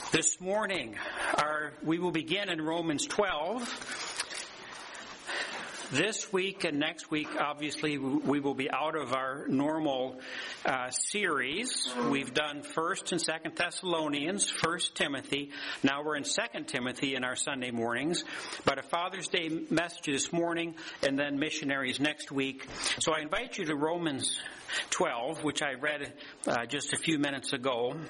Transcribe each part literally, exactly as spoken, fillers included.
This morning, our, we will begin in Romans twelve. This week and next week, obviously, we will be out of our normal uh, series. We've done First and Second Thessalonians, First Timothy. Now we're in Second Timothy in our Sunday mornings. But a Father's Day message this morning, and then missionaries next week. So I invite you to Romans twelve, which I read uh, just a few minutes ago.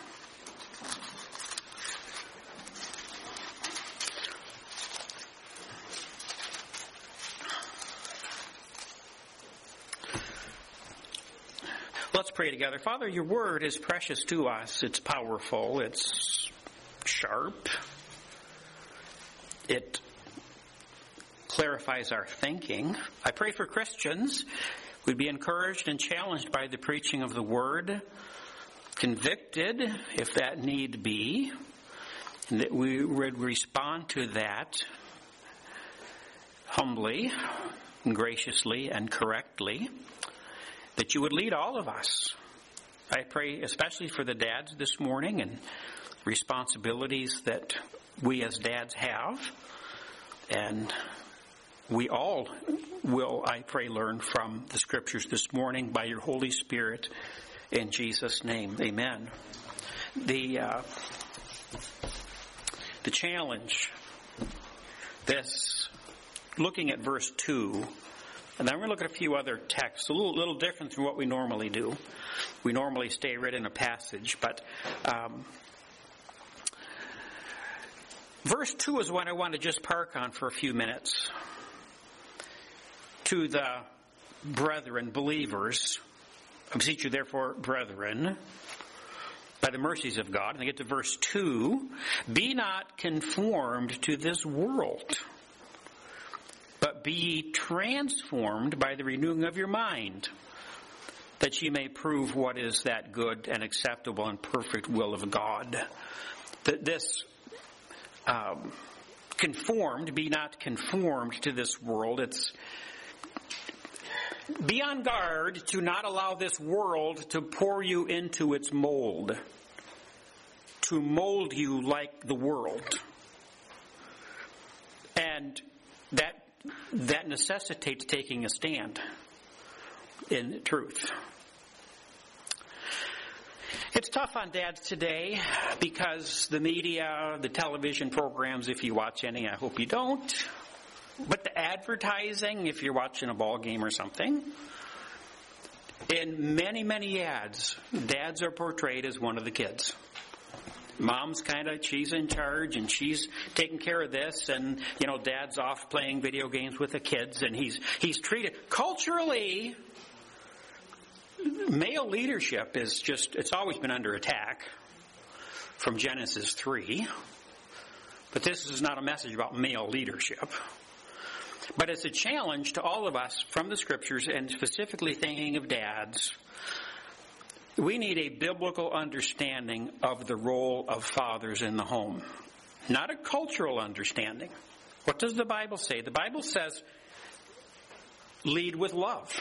Let's pray together. Father, your word is precious to us. It's powerful. It's sharp. It clarifies our thinking. I pray for Christians who'd be encouraged and challenged by the preaching of the word, convicted, if that need be, and that we would respond to that humbly, and graciously, and correctly. That you would lead all of us. I pray especially for the dads this morning and responsibilities that we as dads have. And we all will, I pray, learn from the Scriptures this morning by your Holy Spirit. In Jesus' name, amen. The, uh, the challenge, this, looking at verse two, and then we're going to look at a few other texts, a little, little different from what we normally do. We normally stay right in a passage, but um, verse two is what I want to just park on for a few minutes. To the brethren, believers, I beseech you therefore, brethren, by the mercies of God, and I get to verse two, be not conformed to this world, but be ye transformed by the renewing of your mind, that ye may prove what is that good and acceptable and perfect will of God. That this um, conformed, be not conformed to this world. It's be on guard to not allow this world to pour you into its mold, to mold you like the world. And that That necessitates taking a stand in truth. It's tough on dads today because the media, the television programs, if you watch any, I hope you don't, but the advertising, if you're watching a ball game or something, in many, many ads, dads are portrayed as one of the kids. Mom's kind of, she's in charge and she's taking care of this, and, you know, dad's off playing video games with the kids, and he's, he's treated, culturally, male leadership is just, it's always been under attack from Genesis three. But this is not a message about male leadership. But it's a challenge to all of us from the Scriptures, and specifically thinking of dads. We need a biblical understanding of the role of fathers in the home. Not a cultural understanding. What does the Bible say? The Bible says, lead with love.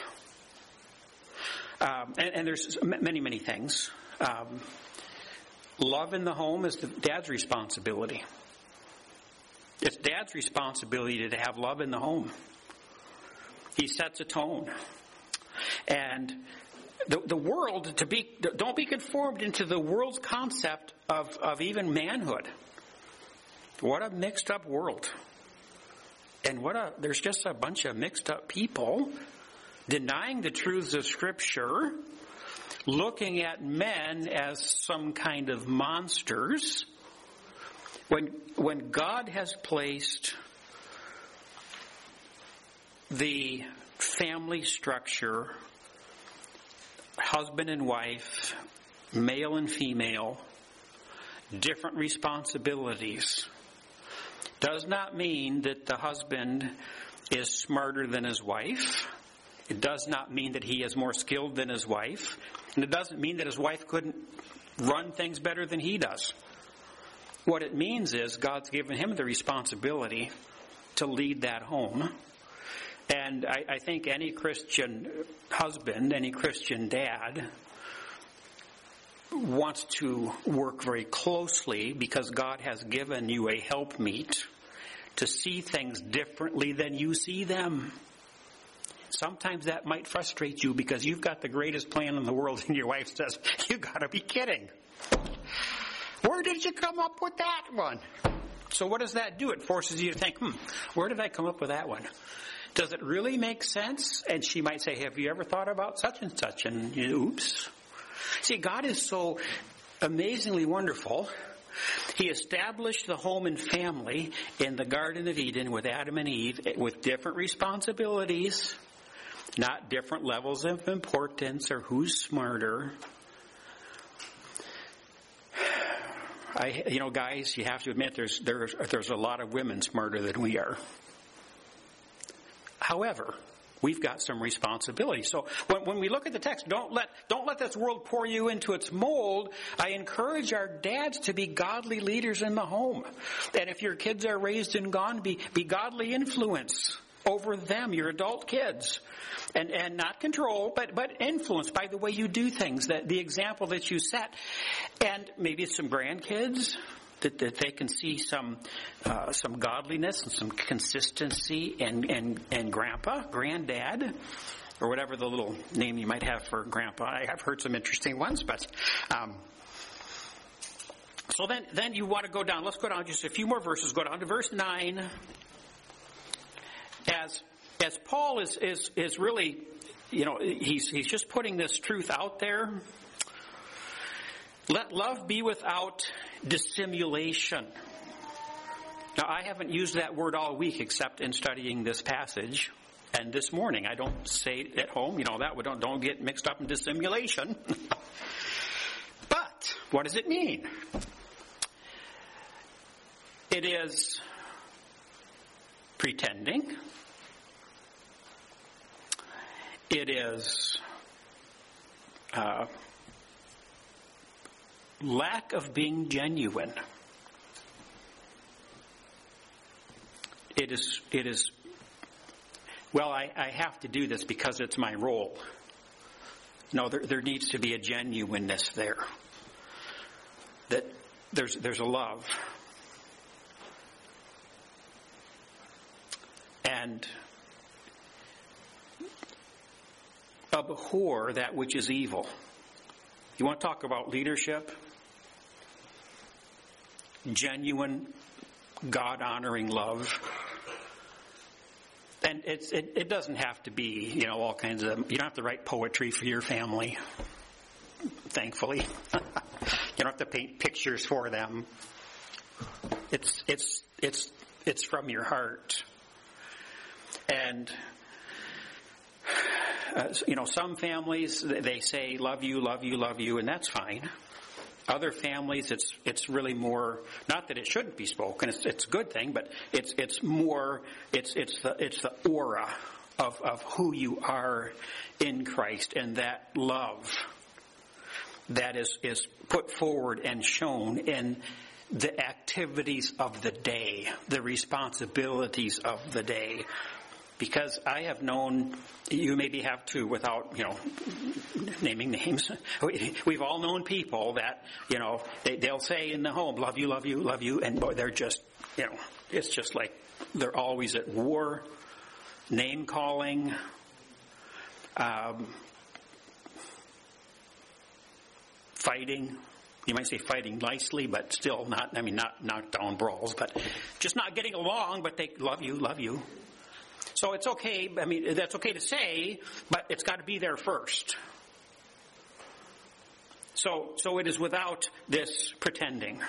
Um, and, and there's many, many things. Um, love in the home is the dad's responsibility. It's dad's responsibility to have love in the home. He sets a tone. And The, the world, to be, don't be conformed into the world's concept of, of even manhood. What a mixed up world. And what a, there's just a bunch of mixed up people denying the truths of Scripture, looking at men as some kind of monsters, when, when God has placed the family structure, husband and wife, male and female, different responsibilities, does not mean that the husband is smarter than his wife. It does not mean that he is more skilled than his wife. And it doesn't mean that his wife couldn't run things better than he does. What it means is God's given him the responsibility to lead that home. And I, I think any Christian husband, any Christian dad, wants to work very closely because God has given you a helpmeet to see things differently than you see them. Sometimes that might frustrate you because you've got the greatest plan in the world and your wife says, "You gotta be kidding. Where did you come up with that one?" So what does that do? It forces you to think, hmm, where did I come up with that one? Does it really make sense? And she might say, "Have you ever thought about such and such?" And you, oops. See, God is so amazingly wonderful. He established the home and family in the Garden of Eden with Adam and Eve with different responsibilities, not different levels of importance or who's smarter. I, you know, guys, you have to admit there's there's there's a lot of women smarter than we are. However, we've got some responsibility. So when, when we look at the text, don't let don't let this world pour you into its mold. I encourage our dads to be godly leaders in the home. And if your kids are raised in God, be, be godly influence over them, your adult kids. And and not control, but but influence by the way you do things, that the example that you set. And maybe some grandkids, that, that they can see some uh, some godliness and some consistency and, and, and grandpa, granddad, or whatever the little name you might have for grandpa. I have heard some interesting ones, but um, so then then you want to go down. Let's go down just a few more verses. Go down to verse nine. As as Paul is is is really, you know, he's he's just putting this truth out there. Let love be without dissimulation. Now, I haven't used that word all week except in studying this passage. And this morning, I don't say it at home. You know, that we don't, don't get mixed up in dissimulation. But, what does it mean? It is pretending. It is uh, lack of being genuine. It is, it is, well, I, I have to do this because it's my role. No, there, there needs to be a genuineness there. That there's, there's a love. And abhor that which is evil. You want to talk about leadership? Genuine, God-honoring love. And it's, it, it doesn't have to be, you know, all kinds of, you don't have to write poetry for your family, thankfully. You don't have to paint pictures for them. It's, it's, it's, it's from your heart. And, uh, you know, some families, they say, love you, love you, love you, and that's fine. Other families, it's it's really more, not that it shouldn't be spoken, it's it's a good thing, but it's it's more, it's it's the it's the aura of, of who you are in Christ, and that love that is, is put forward and shown in the activities of the day, the responsibilities of the day. Because I have known, you maybe have too, without, you know, naming names. We've all known people that, you know, they, they'll say in the home, love you, love you, love you. And boy, they're just, you know, it's just like they're always at war, name calling, um, fighting. You might say fighting nicely, but still not, I mean, not knockdown brawls, but just not getting along, but they love you, love you. So it's okay, I mean, that's okay to say, but it's got to be there first. So, so it is without this pretending.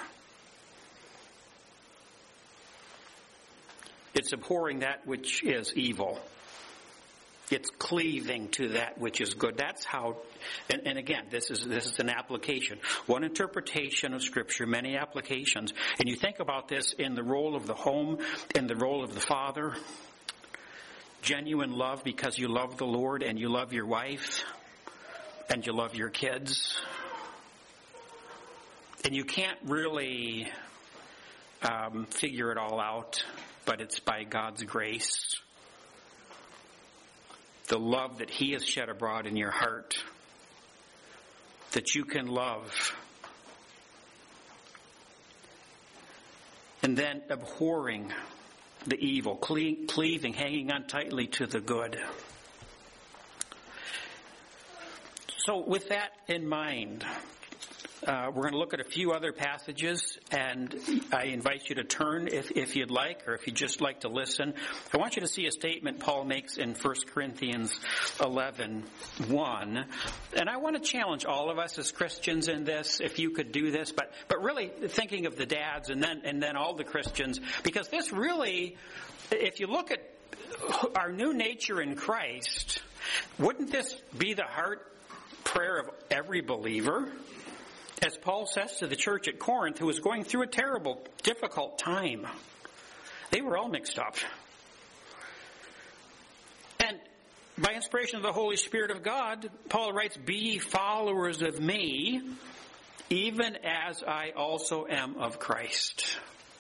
It's abhorring that which is evil. It's cleaving to that which is good. That's how, and, and again, this is this is an application. One interpretation of Scripture, many applications. And you think about this in the role of the home, in the role of the father. Genuine love because you love the Lord and you love your wife and you love your kids. And you can't really um, figure it all out, but it's by God's grace. The love that He has shed abroad in your heart. that you can love. And then abhorring the evil, cle- cleaving, hanging on tightly to the good. So with that in mind, uh, we're going to look at a few other passages, and I invite you to turn if, if you'd like, or if you'd just like to listen. I want you to see a statement Paul makes in First Corinthians eleven one. And I want to challenge all of us as Christians in this, if you could do this, but, but really thinking of the dads and then, and then all the Christians, because this really, if you look at our new nature in Christ, wouldn't this be the heart prayer of every believer? As Paul says to the church at Corinth, who was going through a terrible, difficult time. They were all mixed up. And by inspiration of the Holy Spirit of God, Paul writes, "Be ye followers of me, even as I also am of Christ."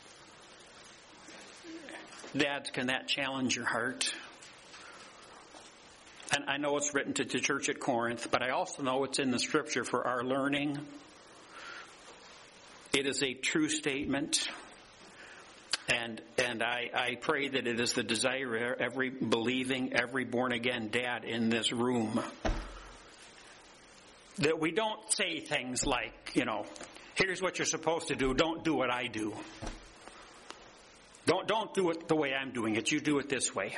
Dads, can that challenge your heart? And I know it's written to the church at Corinth, but I also know it's in the Scripture for our learning. It is a true statement, and and I, I pray that it is the desire of every believing, every born-again dad in this room. That we don't say things like, you know, here's what you're supposed to do, don't do what I do. Don't, don't do it the way I'm doing it, you do it this way.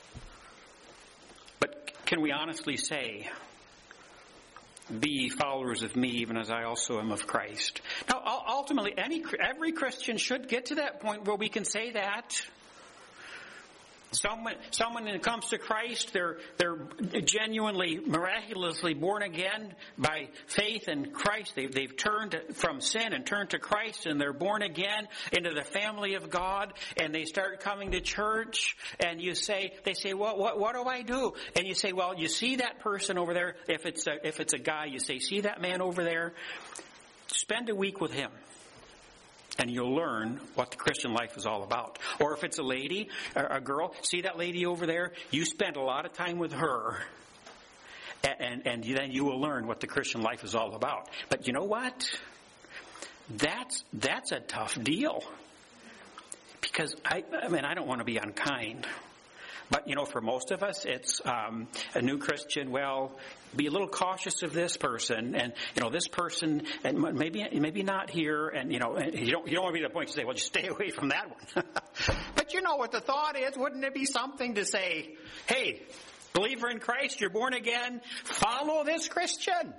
But can we honestly say, "Be followers of me, even as I also am of Christ"? Now, ultimately, any every Christian should get to that point where we can say that. Someone, someone who comes to Christ, they're they're genuinely, miraculously born again by faith in Christ. They've they've turned from sin and turned to Christ, and they're born again into the family of God. And they start coming to church, and you say, they say, "Well, what what do I do?" And you say, "Well, you see that person over there. If it's a, if it's a guy, you say, see that man over there. Spend a week with him, and you'll learn what the Christian life is all about." Or if it's a lady, a girl, see that lady over there? You spend a lot of time with her, and, and then you will learn what the Christian life is all about. But you know what? That's that's a tough deal. Because, I, I mean, I don't want to be unkind. But, you know, for most of us, it's um, a new Christian, well, be a little cautious of this person, and, you know, this person, and maybe maybe not here, and, you know, you don't, you don't want to be to the point to say, well, just stay away from that one. But you know what the thought is, wouldn't it be something to say, hey, believer in Christ, you're born again, follow this Christian.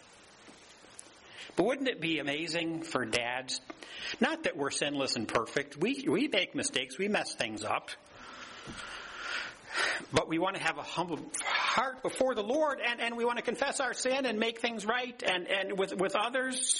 But wouldn't it be amazing for dads? Not that we're sinless and perfect. We, we make mistakes, we mess things up. But we want to have a humble heart before the Lord, and, and we want to confess our sin and make things right and, and with, with others.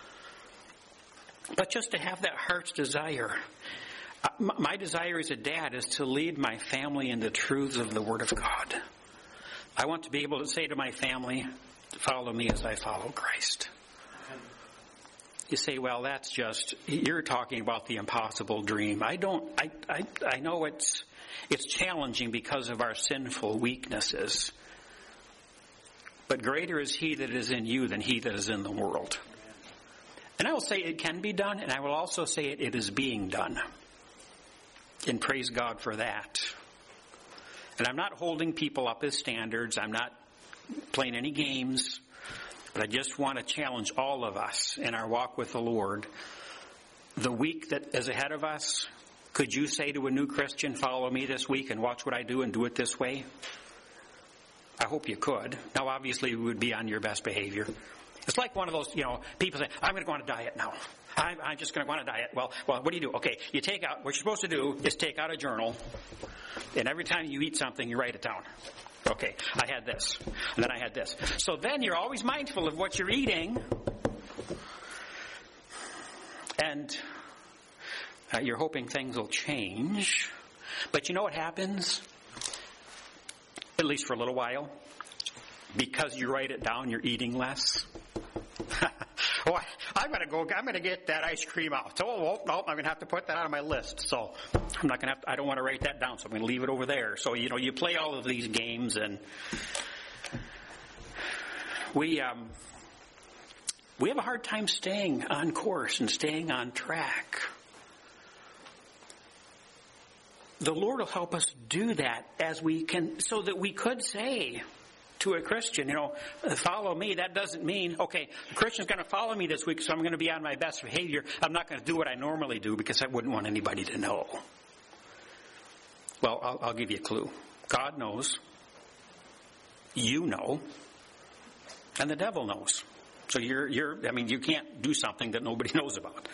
But just to have that heart's desire. Uh, my, my desire as a dad is to lead my family in the truths of the Word of God. I want to be able to say to my family, follow me as I follow Christ. You say, well, that's just, you're talking about the impossible dream. I don't, I, I, I know it's, It's challenging because of our sinful weaknesses. But greater is He that is in you than he that is in the world. And I will say it can be done, and I will also say it, it is being done. And praise God for that. And I'm not holding people up as standards. I'm not playing any games. But I just want to challenge all of us in our walk with the Lord. The week that is ahead of us, could you say to a new Christian, follow me this week and watch what I do and do it this way? I hope you could. Now, obviously, it would be on your best behavior. It's like one of those, you know, people say, I'm going to go on a diet now. I'm, I'm just going to go on a diet. Well, well, what do you do? Okay, you take out, what you're supposed to do is take out a journal, and every time you eat something, you write it down. Okay, I had this, and then I had this. So then you're always mindful of what you're eating, and uh, you're hoping things will change. But you know what happens? At least for a little while. Because you write it down, you're eating less. Oh, I'm going to go, I'm going to get that ice cream out. Oh, well, no, I'm going to have to put that on my list. So I'm not going to have to, I don't want to write that down, so I'm going to leave it over there. So, you know, you play all of these games, and we, um, we have a hard time staying on course and staying on track. The Lord will help us do that as we can, so that we could say to a Christian, you know, follow me. That doesn't mean, okay, the Christian's going to follow me this week, so I'm going to be on my best behavior. I'm not going to do what I normally do because I wouldn't want anybody to know. Well, I'll, I'll give you a clue. God knows. You know. And the devil knows. So you're, you're, I mean, you can't do something that nobody knows about.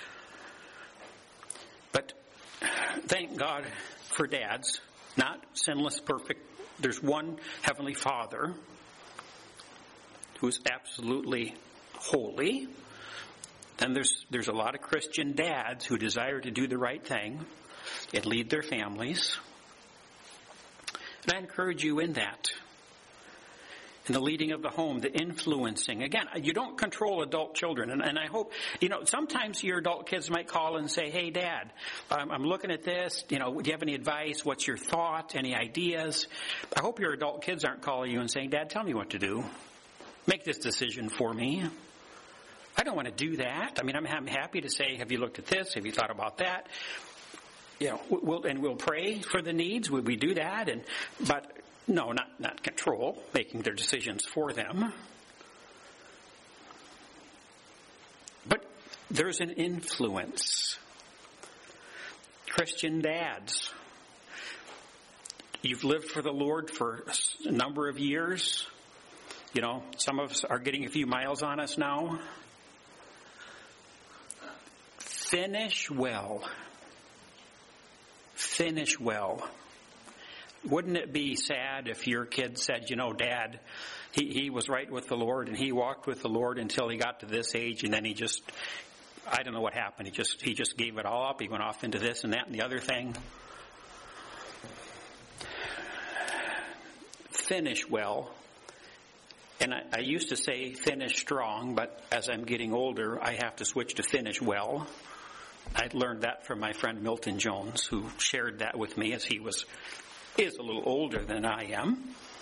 But thank God for dads, not sinless, perfect. There's one Heavenly Father who is absolutely holy. Then there's there's a lot of Christian dads who desire to do the right thing and lead their families. And I encourage you in that. In the leading of the home, the influencing. Again, you don't control adult children. And, and I hope, you know, sometimes your adult kids might call and say, hey, Dad, I'm, I'm looking at this. You know, do you have any advice? What's your thought? Any ideas? I hope your adult kids aren't calling you and saying, Dad, tell me what to do. Make this decision for me. I don't want to do that. I mean, I'm, I'm happy to say, have you looked at this? Have you thought about that? You know, we'll, and we'll pray for the needs. We, we do that. And, but, No, not, not control, making their decisions for them. But there's an influence. Christian dads, you've lived for the Lord for a number of years. You know, some of us are getting a few miles on us now. Finish well. Finish well. Wouldn't it be sad if your kid said, you know, Dad, he, he was right with the Lord and he walked with the Lord until he got to this age and then he just, I don't know what happened. He just, he just gave it all up. He went off into this and that and the other thing. Finish well. And I, I used to say finish strong, but as I'm getting older, I have to switch to finish well. I learned that from my friend Milton Jones, who shared that with me as he was is a little older than I am.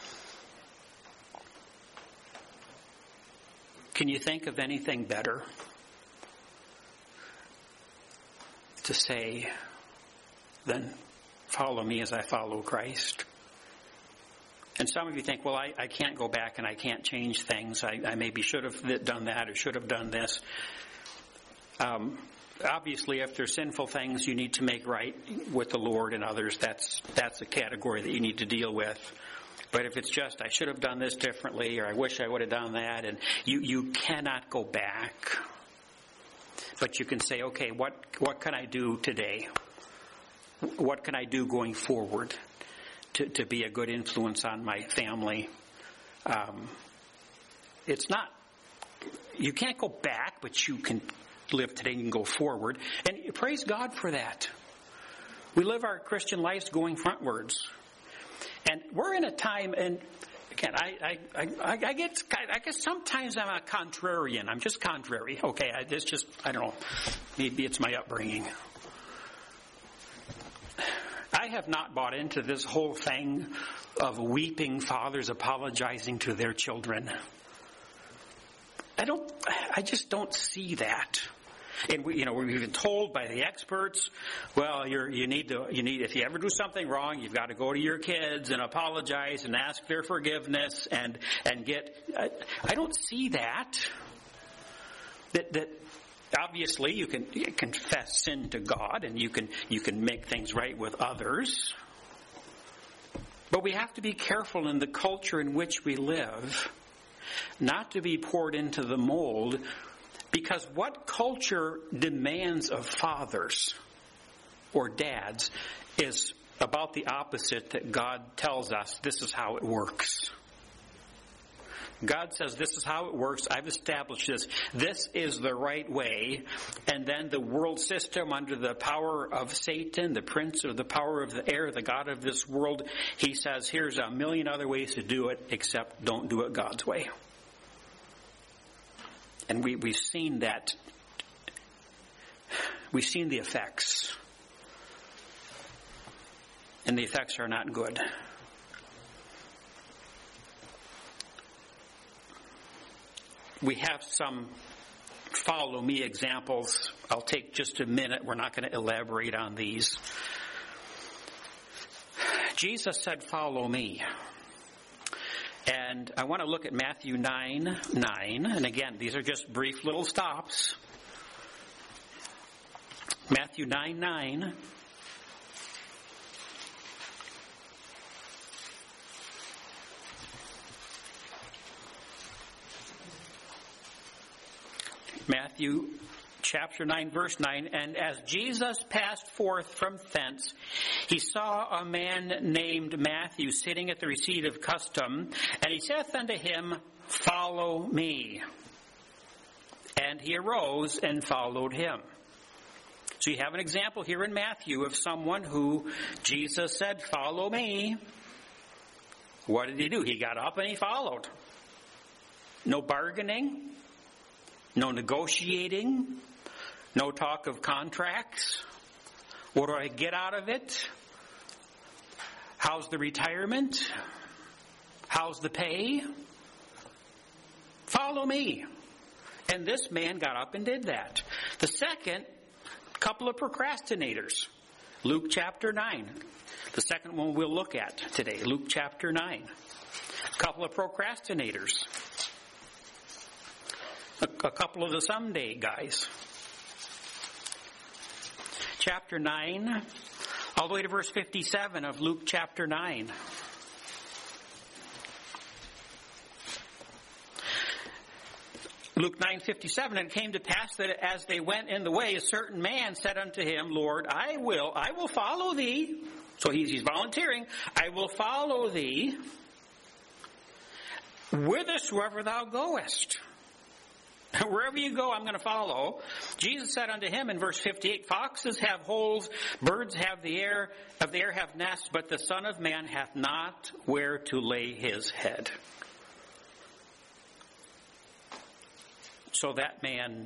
Can you think of anything better to say than follow me as I follow Christ? And some of you think, well, I, I can't go back and I can't change things. I, I maybe should have done that or should have done this. Um, Obviously, if there's sinful things you need to make right with the Lord and others, that's that's a category that you need to deal with. But if it's just, I should have done this differently, or I wish I would have done that, and you, you cannot go back. But you can say, okay, what, what can I do today? What can I do going forward to, to be a good influence on my family? Um, it's not, you can't go back, but you can live today and go forward. And praise God for that. We live our Christian lives going frontwards. And we're in a time, and again, I, I, I, I get, I guess sometimes I'm a contrarian. I'm just contrary. Okay, I, it's just, I don't know. Maybe it's my upbringing. I have not bought into this whole thing of weeping fathers apologizing to their children. I don't, I just don't see that. And we, you know, we've been told by the experts, well, you're, you need to, you need, if you ever do something wrong, you've got to go to your kids and apologize and ask their forgiveness and, and get, I, I don't see that. That, that obviously you can, you can confess sin to God and you can, you can make things right with others. But we have to be careful in the culture in which we live not to be poured into the mold, because what culture demands of fathers or dads is about the opposite that God tells us this is how it works. God says this is how it works. I've established this. This is the right way. And then the world system under the power of Satan, the prince of the power of the air, the God of this world, he says here's a million other ways to do it, except don't do it God's way. And we, we've seen that. We've seen the effects. And the effects are not good. We have some follow me examples. I'll take just a minute. We're not going to elaborate on these. Jesus said, follow me. And I want to look at Matthew nine nine. And again, these are just brief little stops. Matthew nine nine. Matthew chapter nine, verse nine. And as Jesus passed forth from thence, he saw a man named Matthew sitting at the receipt of custom, and he saith unto him, follow me. And he arose and followed him. So you have an example here in Matthew of someone who Jesus said, follow me. What did he do? He got up and he followed. No bargaining. No negotiating, no talk of contracts. What do I get out of it? How's the retirement? How's the pay? Follow me. And this man got up and did that. The second, couple of procrastinators. Luke chapter nine. The second one we'll look at today. Luke chapter nine. A couple of procrastinators. A couple of the someday guys. Chapter nine, all the way to verse fifty-seven of Luke chapter nine. Luke nine fifty-seven, and it came to pass that as they went in the way, a certain man said unto him, Lord, I will, I will follow thee. So he's, he's volunteering. I will follow thee whithersoever thou goest. Wherever you go, I'm going to follow. Jesus said unto him in verse fifty-eight, foxes have holes, birds have the air, of the air have nests, but the Son of Man hath not where to lay his head. So that man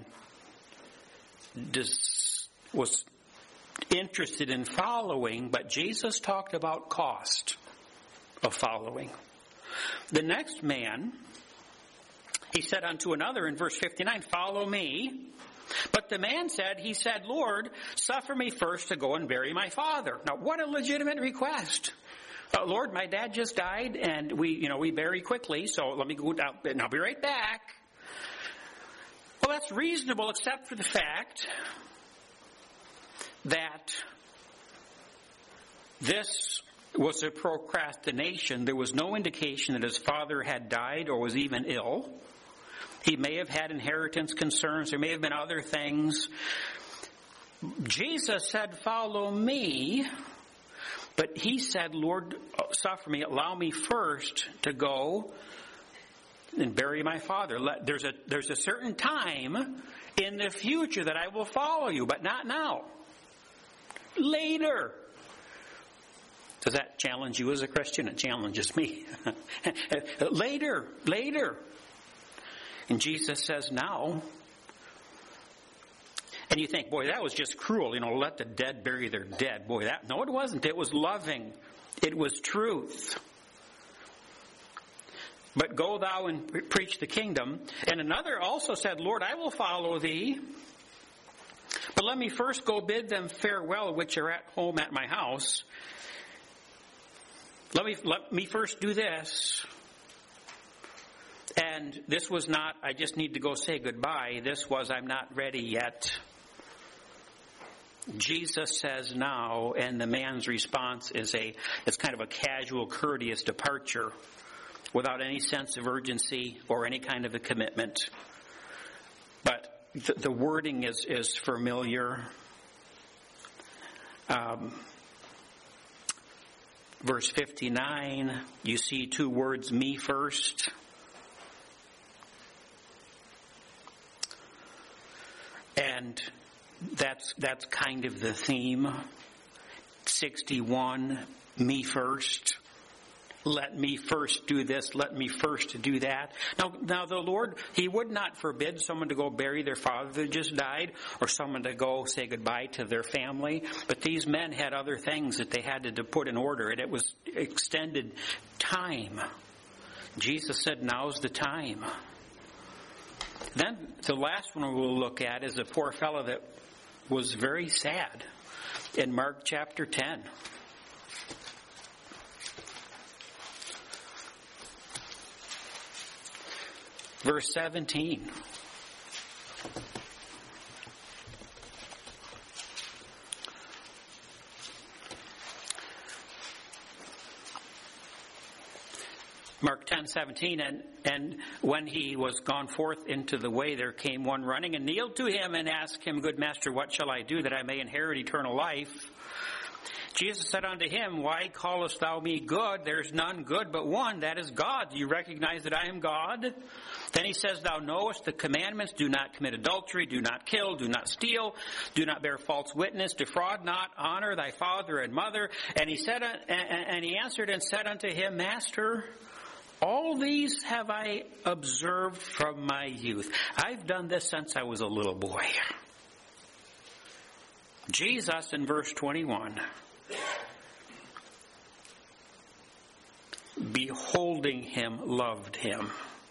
dis- was interested in following, but Jesus talked about cost of following. The next man, he said unto another in verse fifty-nine, follow me. But the man said, he said, Lord, suffer me first to go and bury my father. Now, what a legitimate request. Uh, Lord, my dad just died, and we, you know, we bury quickly, so let me go down, and I'll be right back. Well, that's reasonable, except for the fact that this was a procrastination. There was no indication that his father had died or was even ill. He may have had inheritance concerns. There may have been other things. Jesus said, follow me. But he said, Lord, suffer me. Allow me first to go and bury my father. There's a, there's a certain time in the future that I will follow you, but not now. Later. Does that challenge you as a Christian? It challenges me. later, later. And Jesus says now. And you think, boy, that was just cruel. You know, let the dead bury their dead. Boy, that, no, it wasn't. It was loving. It was truth. But go thou and pre- preach the kingdom. And another also said, Lord, I will follow thee. But let me first go bid them farewell, which are at home at my house. Let me, let me first do this. And this was not, I just need to go say goodbye. This was, I'm not ready yet. Jesus says now, and the man's response is a, it's kind of a casual, courteous departure without any sense of urgency or any kind of a commitment. But the, the wording is, is familiar. Um, verse fifty-nine, you see two words, me first. And that's that's kind of the theme. sixty-one, me first. Let me first do this. Let me first do that. Now, now the Lord, He would not forbid someone to go bury their father that just died, or someone to go say goodbye to their family. But these men had other things that they had to, to put in order, and it was extended time. Jesus said, now's the time. Then the last one we'll look at is a poor fellow that was very sad in Mark chapter ten. Verse seventeen. Mark ten seventeen, and, and when he was gone forth into the way, there came one running and kneeled to him and asked him, Good master, what shall I do that I may inherit eternal life? Jesus said unto him, Why callest thou me good? There is none good but one, that is God. Do you recognize that I am God? Then he says, Thou knowest the commandments, do not commit adultery, do not kill, do not steal, do not bear false witness, defraud not, honor thy father and mother. And he said, and he answered and said unto him, Master, all these have I observed from my youth. I've done this since I was a little boy. Jesus, in verse twenty-one, beholding him, loved him.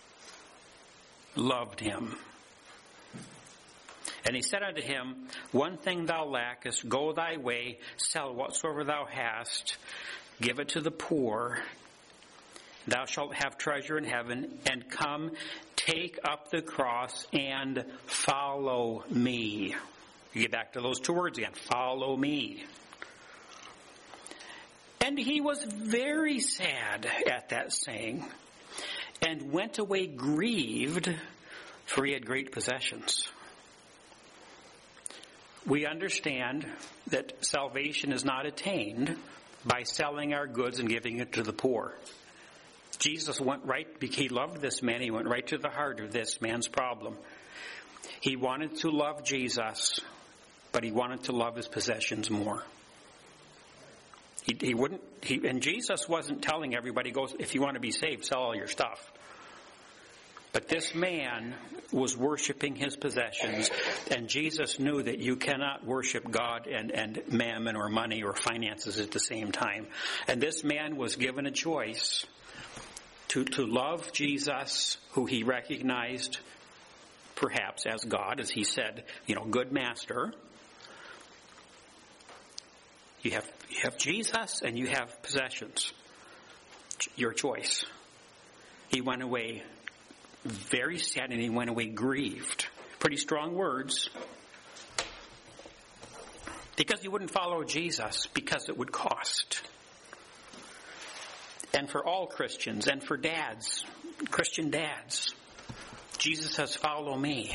Loved him. And he said unto him, One thing thou lackest, go thy way, sell whatsoever thou hast, give it to the poor. Thou shalt have treasure in heaven, and come, take up the cross, and follow me. You get back to those two words again, follow me. And he was very sad at that saying, and went away grieved, for he had great possessions. We understand that salvation is not attained by selling our goods and giving it to the poor. Jesus went right, he loved this man, he went right to the heart of this man's problem. He wanted to love Jesus, but he wanted to love his possessions more. He, he wouldn't, he, and Jesus wasn't telling everybody, go, if you want to be saved, sell all your stuff. But this man was worshiping his possessions, and Jesus knew that you cannot worship God and, and mammon or money or finances at the same time. And this man was given a choice to, to love Jesus, who he recognized perhaps as God, as he said, you know, good master. You have, you have Jesus and you have possessions. Your choice. He went away very sad, and he went away grieved. Pretty strong words. Because he wouldn't follow Jesus, because it would cost. And for all Christians, and for dads, Christian dads, Jesus says, follow me.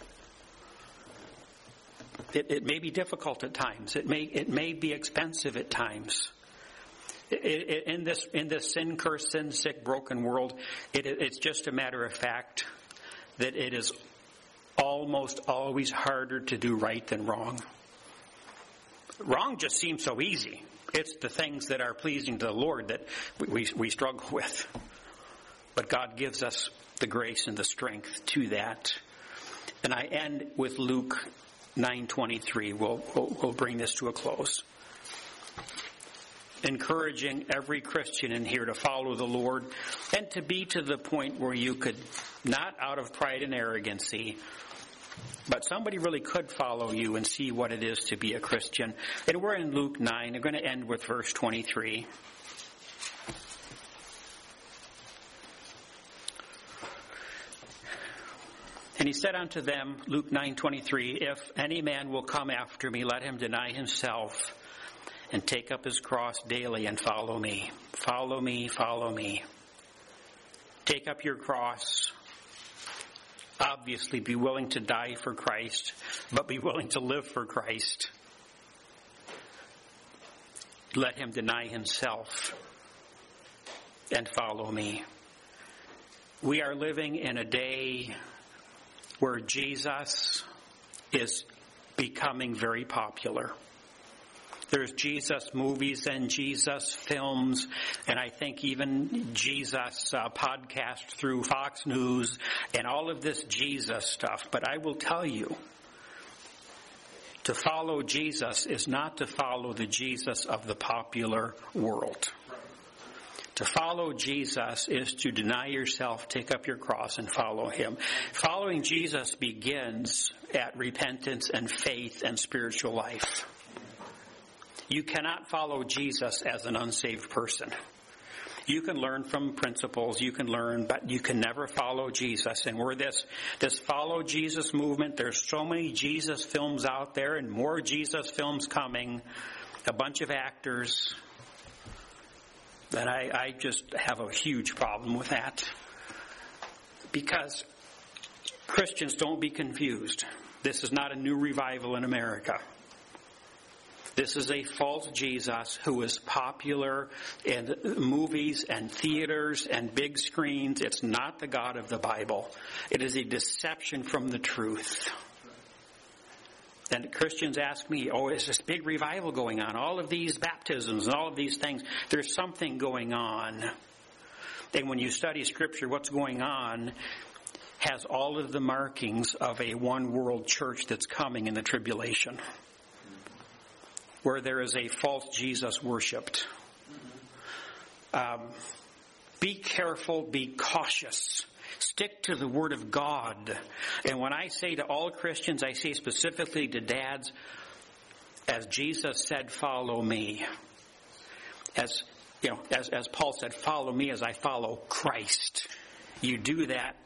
It, it may be difficult at times. It may, it may be expensive at times. It, it, in this, in this sin-cursed, sin-sick, broken world, it, it's just a matter of fact that it is almost always harder to do right than wrong. Wrong just seems so easy. It's the things that are pleasing to the Lord that we, we struggle with. But God gives us the grace and the strength to that. And I end with Luke nine twenty-three. We'll, we'll, we'll bring this to a close. Encouraging every Christian in here to follow the Lord and to be to the point where you could, not out of pride and arrogancy, but somebody really could follow you and see what it is to be a Christian. And we're in Luke nine. I'm going to end with verse twenty-three. And he said unto them, Luke nine twenty-three, If any man will come after me, let him deny himself and take up his cross daily and follow me. Follow me, follow me. Take up your cross. Obviously, be willing to die for Christ, but be willing to live for Christ. Let him deny himself and follow me. We are living in a day where Jesus is becoming very popular. There's Jesus movies and Jesus films, and I think even Jesus uh, podcast through Fox News and all of this Jesus stuff. But I will tell you, to follow Jesus is not to follow the Jesus of the popular world. To follow Jesus is to deny yourself, take up your cross, and follow him. Following Jesus begins at repentance and faith and spiritual life. You cannot follow Jesus as an unsaved person. You can learn from principles, you can learn, but you can never follow Jesus. And we're this, this follow Jesus movement. There's so many Jesus films out there and more Jesus films coming. A bunch of actors. And I, I just have a huge problem with that. Because Christians, don't be confused. This is not a new revival in America. This is a false Jesus who is popular in movies and theaters and big screens. It's not the God of the Bible. It is a deception from the truth. And Christians ask me, oh, is this big revival going on? All of these baptisms and all of these things. There's something going on. And when you study Scripture, what's going on has all of the markings of a one world church that's coming in the tribulation, where there is a false Jesus worshipped. Um, be careful, be cautious. Stick to the Word of God. And when I say to all Christians, I say specifically to dads, as Jesus said, follow me. As you know, as, as Paul said, follow me as I follow Christ. You do that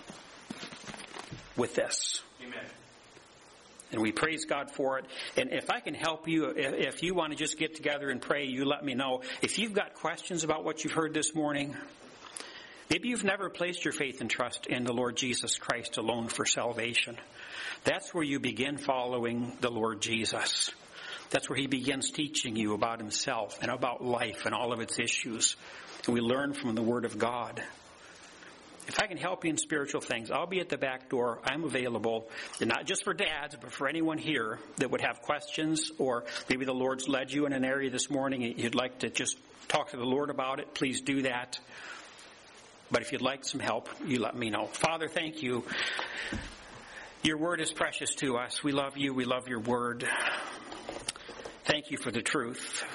with this. Amen. And we praise God for it. And if I can help you, if you want to just get together and pray, you let me know. If you've got questions about what you've heard this morning, maybe you've never placed your faith and trust in the Lord Jesus Christ alone for salvation. That's where you begin following the Lord Jesus. That's where he begins teaching you about himself and about life and all of its issues. And we learn from the Word of God. If I can help you in spiritual things, I'll be at the back door. I'm available, and not just for dads, but for anyone here that would have questions, or maybe the Lord's led you in an area this morning and you'd like to just talk to the Lord about it. Please do that. But if you'd like some help, you let me know. Father, thank you. Your word is precious to us. We love you. We love your word. Thank you for the truth.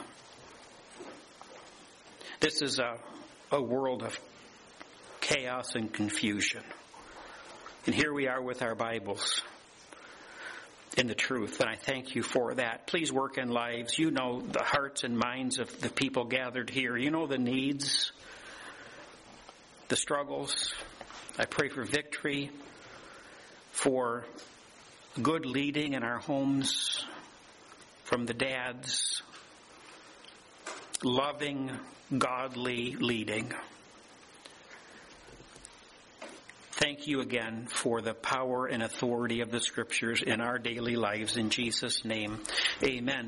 This is a, a world of chaos and confusion. And here we are with our Bibles in the truth, and I thank you for that. Please work in lives. You know the hearts and minds of the people gathered here. You know the needs, the struggles. I pray for victory, for good leading in our homes from the dads, loving, godly leading. Thank you again for the power and authority of the Scriptures in our daily lives. In Jesus' name, amen.